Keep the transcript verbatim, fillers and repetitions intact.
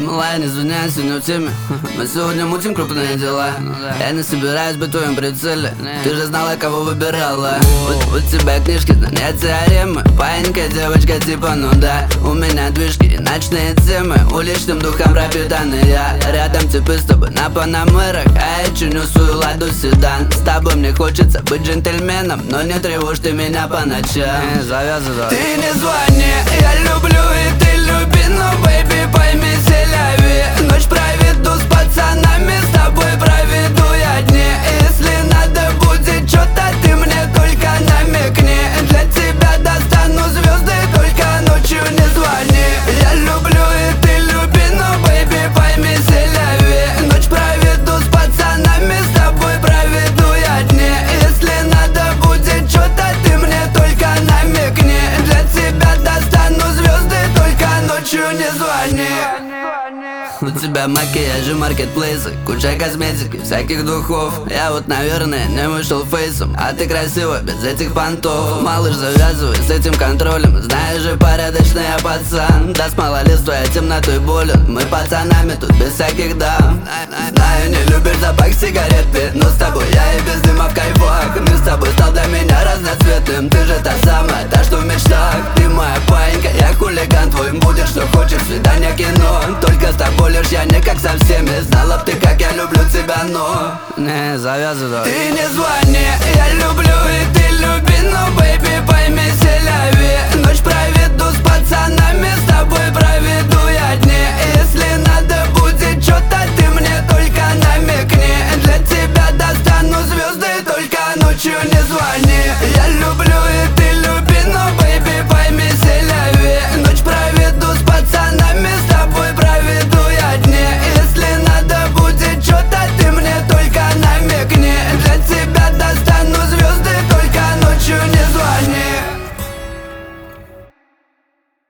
Малая, не звоняйся, не в теме. Мы сегодня мутим крупные дела. Я не собираюсь быть твоим прицеле. Ты же знала, кого выбирала. У, у тебя книжки, знания, теоремы. Паинька, девочка типа, ну да. У меня движки и ночные темы. Уличным духом пропитанный я. Рядом типы с тобой на панамерах. А я чиню свою ладу седан. С тобой мне хочется быть джентльменом, но не тревожь ты меня по ночам. Не завязывай. Ты не звони, я люблю и ты люби. Но, бэйби, пойми, селяви. Ночь проведу с пацанами, с тобой проведу я дни. Если надо будет что-то, ты мне только намекни. Для тебя достану звезды, только ночью не звони. Я люблю и ты люби, но, бэйби, пойми, селяви. Ночь проведу с пацанами, с тобой проведу я дни. Если надо будет что-то, ты мне только намекни. Для тебя достану звезды, только ночью не звони. У тебя макияжи, маркетплейсы, куча косметики, всяких духов. Я вот, наверное, не вышел фейсом, а ты красива без этих понтов. Малыш, завязывай с этим контролем. Знаешь же, порядочный я пацан. Да с малолетства я темнотой болен. Мы пацанами тут без всяких дам. Знаю, не любишь запах сигареты, но с тобой я и без дыма в кайфах. Мир с тобой стал для меня разноцветным. Ты же та самая, та, что в мечтах. Ты моя паинька, я хулиган. Твоим будет, что хочешь, свидание, кино. Только с тобой лишь я не как со всеми. Знала б ты, как я люблю тебя, но не завязывай. Ты не звони,